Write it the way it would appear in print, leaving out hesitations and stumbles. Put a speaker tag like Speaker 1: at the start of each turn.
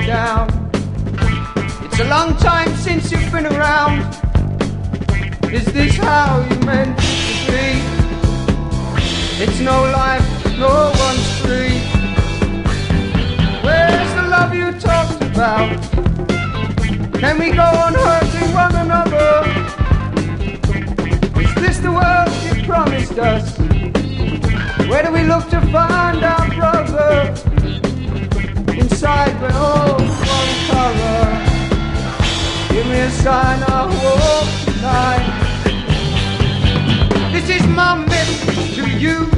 Speaker 1: down. It's a long time since you've been around. Is this how you meant to be? It's no life, no one's free. Where's the love you talked about? Can we go on hurting one another? Is this the world you promised us? Where do we look to find our brother? Inside we're all one color. Give me a sign, I'll walk tonight. This is my myth to you.